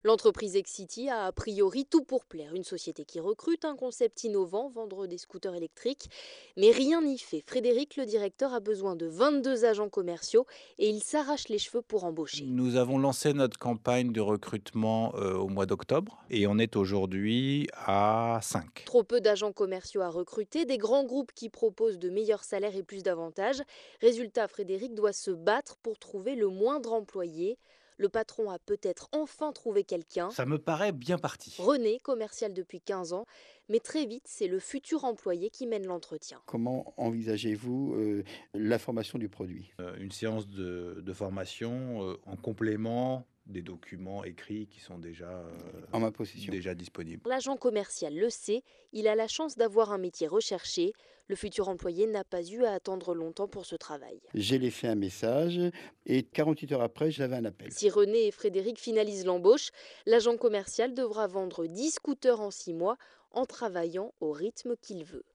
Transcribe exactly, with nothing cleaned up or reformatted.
L'entreprise Excity a a priori tout pour plaire. Une société qui recrute, un concept innovant, vendre des scooters électriques. Mais rien n'y fait. Frédéric, le directeur, a besoin de vingt-deux agents commerciaux et il s'arrache les cheveux pour embaucher. Nous avons lancé notre campagne de recrutement, heu, au mois d'octobre et on est aujourd'hui à cinq. Trop peu d'agents commerciaux à recruter, des grands groupes qui proposent de meilleurs salaires et plus d'avantages. Résultat, Frédéric doit se battre pour trouver le moindre employé. Le patron a peut-être enfin trouvé quelqu'un. Ça me paraît bien parti. René, commercial depuis quinze ans, mais très vite, c'est le futur employé qui mène l'entretien. Comment envisagez-vous, heu, la formation du produit? Heu, une séance de de formation, heu, en complément des documents écrits qui sont déjà, heu, En ma possession. déjà disponibles. L'agent commercial le sait, il a la chance d'avoir un métier recherché. Le futur employé n'a pas eu à attendre longtemps pour ce travail. J'ai laissé un message et quarante-huit heures après, j'avais un appel. Si René et Frédéric finalisent l'embauche, l'agent commercial devra vendre dix scooters en six mois en travaillant au rythme qu'il veut.